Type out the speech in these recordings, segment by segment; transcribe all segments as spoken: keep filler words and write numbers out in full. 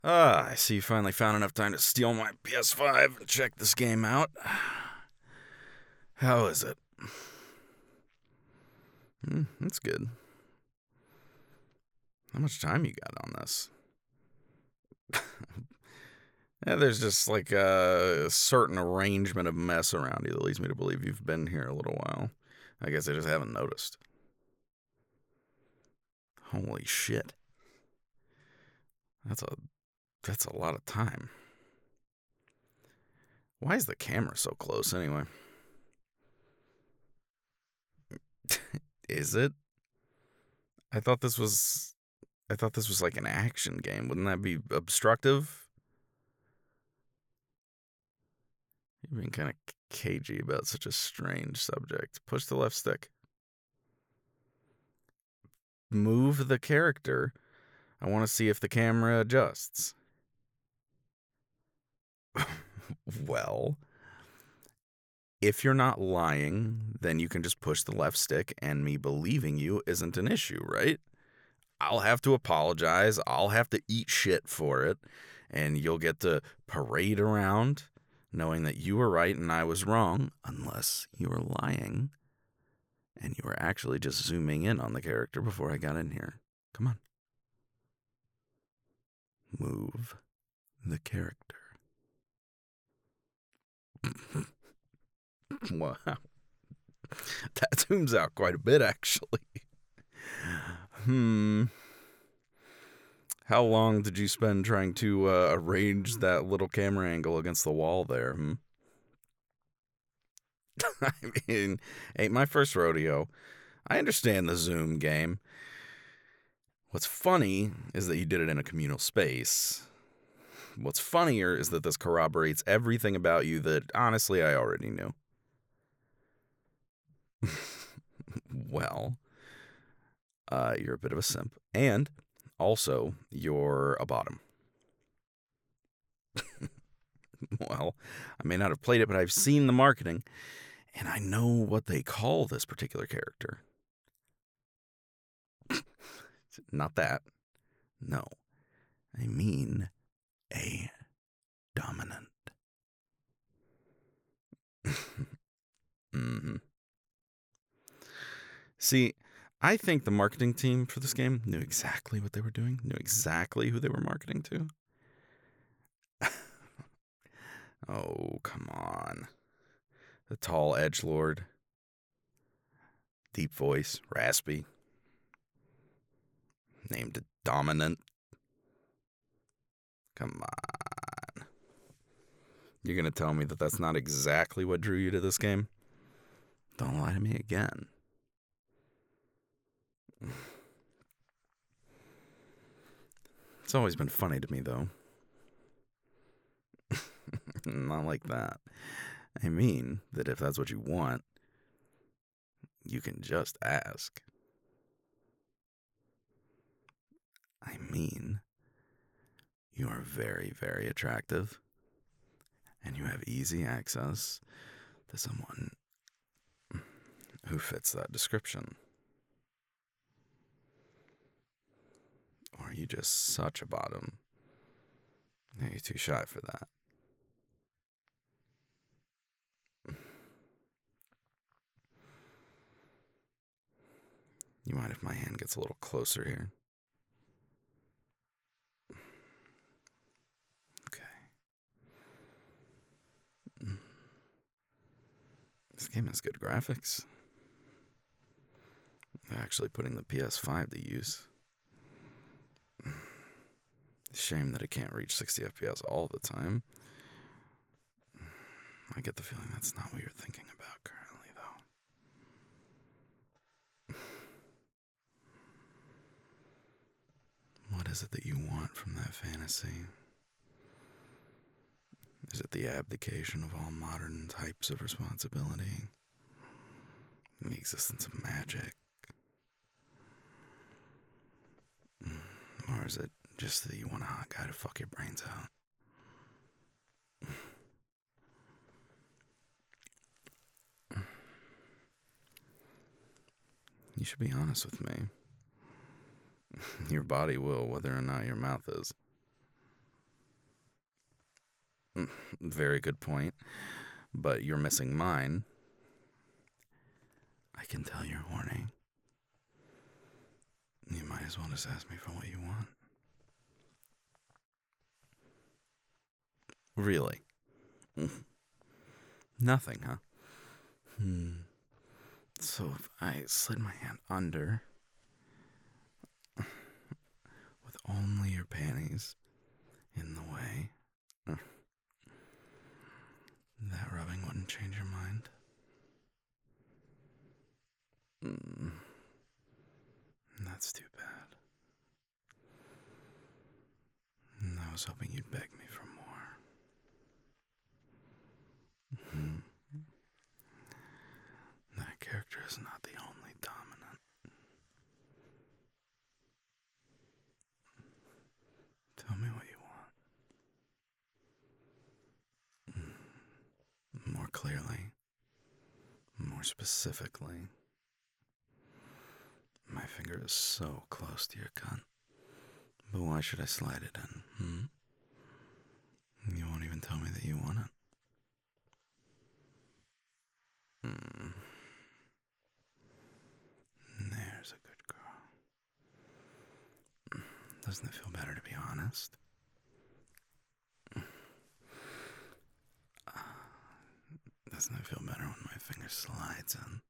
Ah, I see you finally found enough time to steal my P S five and check this game out. How is it? Hmm, that's good. How much time you got on this? Yeah, there's just like a certain arrangement of mess around you that leads me to believe you've been here a little while. I guess I just haven't noticed. Holy shit. That's a that's a lot of time. Why is the camera so close anyway? Is it? I thought this was I thought this was like an action game. Wouldn't that be obstructive? You're being kind of cagey about such a strange subject. Push the left stick. Move the character. I want to see if the camera adjusts. Well, if you're not lying, then you can just push the left stick, and me believing you isn't an issue, right? I'll have to apologize. I'll have to eat shit for it, and you'll get to parade around knowing that you were right and I was wrong, unless you were lying and you were actually just zooming in on the character before I got in here. Come on. Move the character. Wow. That zooms out quite a bit, actually. Hmm. How long did you spend trying to uh, arrange that little camera angle against the wall there? Hmm? I mean, ain't my first rodeo. I understand the Zoom game. What's funny is that you did it in a communal space. What's funnier is that this corroborates everything about you that, honestly, I already knew. Well, uh, you're a bit of a simp. And also, you're a bottom. Well, I may not have played it, but I've seen the marketing, and I know what they call this particular character. Not that. No. I mean a dominant. Mm-hmm. See, I think the marketing team for this game knew exactly what they were doing, knew exactly who they were marketing to. Oh, come on. The tall edgelord. Deep voice, raspy. Named Dominant. Come on. You're going to tell me that that's not exactly what drew you to this game? Don't lie to me again. It's always been funny to me, though. Not like that. I mean that if that's what you want, you can just ask. I mean, you are very, very attractive, and you have easy access to someone who fits that description. Or are you just such a bottom? Are you too shy for that? You mind if my hand gets a little closer here? Okay. This game has good graphics. They're actually putting the P S five to use. Shame that it can't reach sixty F P S all the time. I get the feeling that's not what you're thinking about currently, though. What is it that you want from that fantasy? Is it the abdication of all modern types of responsibility? The existence of magic? Or is it just that you want a hot guy to fuck your brains out? You should be honest with me. Your body will, whether or not your mouth is. Very good point. But you're missing mine. I can tell you're horny. You might as well just ask me for what you want. Really? Nothing, huh? Hmm. So if I slid my hand under with only your panties in the way, that rubbing wouldn't change your mind? Mm, that's too bad. I was hoping you'd beg me for more. Hmm. That character is not the only dominant. Tell me what you want. More clearly. More specifically. My finger is so close to your cunt. But why should I slide it in, hmm? You won't even tell me that you want it. Hmm. There's a good girl. Doesn't it feel better to be honest? Doesn't it feel better when my finger slides in?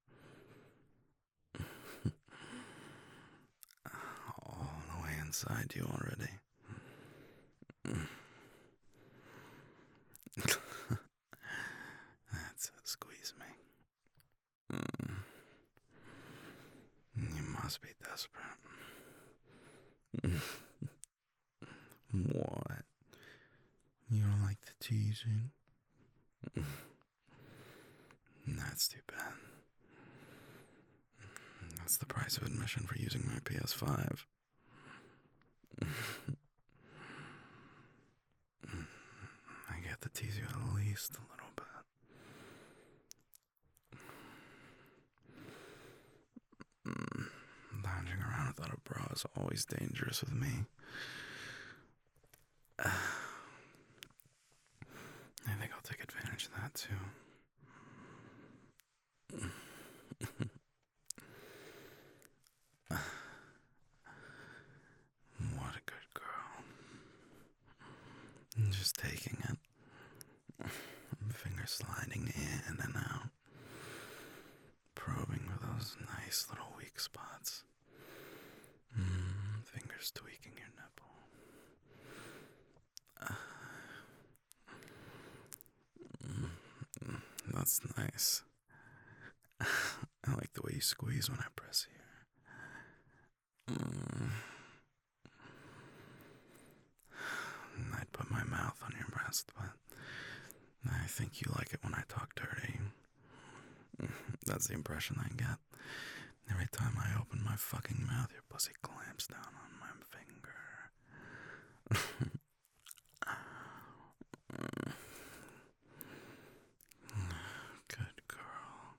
All the way inside you already. That's it, squeeze me. Mm. You must be desperate. What? You don't like the teasing? That's too bad. That's the price of admission for using my P S five. I get to tease you at least a little bit. Lounging around without a bra is always dangerous with me. I think I'll take advantage of that too. What a good girl. Just taking it. Finger sliding in and out. Probing for those nice little weak spots. Mm, fingers tweaking your nipple. Uh, that's nice. I like the way you squeeze when I press here. Mm. I'd put my mouth on your breast, but I think you like it when I talk dirty. That's the impression I get. Every time I open my fucking mouth, your pussy clamps down on my finger. Good girl.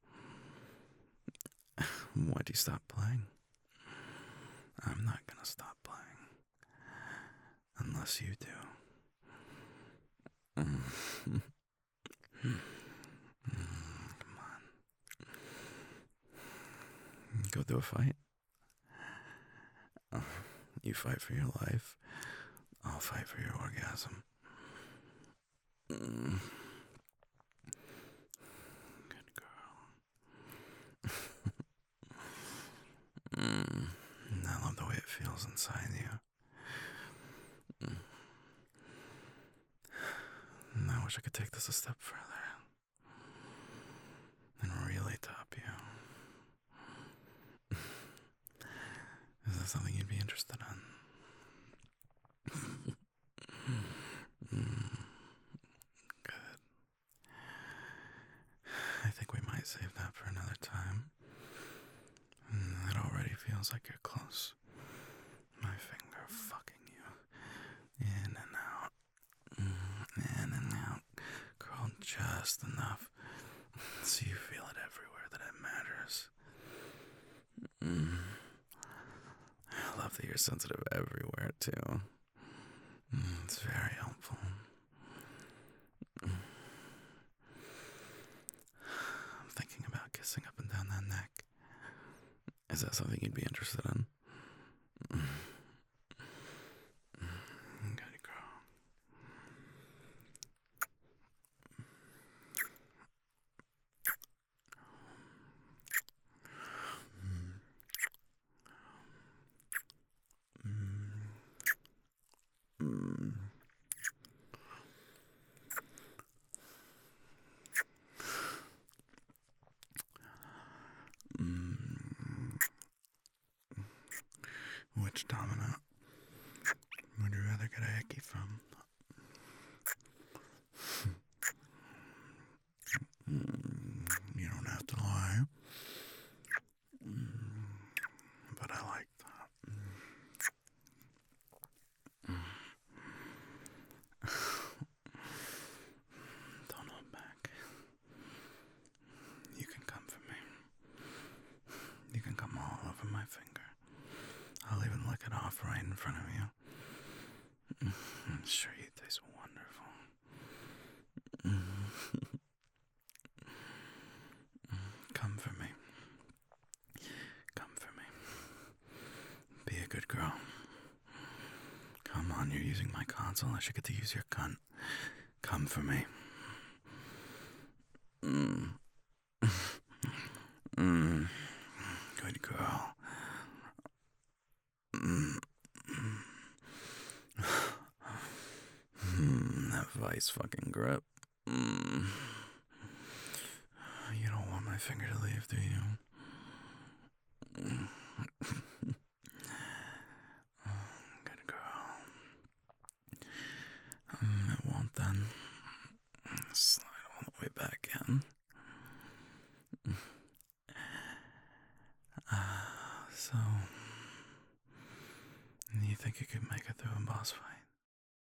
Why'd you stop playing? I'm not gonna stop playing. Unless you do. Come on. Go do a fight. You fight for your life. I'll fight for your orgasm. Mm. Good girl. mm. I love the way it feels inside you. Mm. I wish I could take this a step further and really top you. Is that something you'd be interested in? mm. Good. I think we might save that for another time. It already feels like you're close. My finger fucking you. In and out. In and out. Curled just enough so you feel it everywhere that it matters. Mm. I love that you're sensitive everywhere, too. Mm, it's very helpful. Is that something you'd be interested in? Good girl. Mm. Mm. Which domino would you rather get a hickey from? Mm. You don't have to lie. Mm. But I like that. Don't hold back. You can come for me. You can come all over my finger. I'll even lick it off right in front of you. I'm sure you taste wonderful. Come for me. Come for me. Be a good girl. Come on, you're using my console. I should get to use your cunt. Come for me. Mm. Mm. Good girl. Mm. Mm. That vice fucking grip. Mm. You don't want my finger to leave, do you? Mm. Good girl. Mm, it won't then. Slide all the way back in. Uh, so, you think you could make it through a boss fight?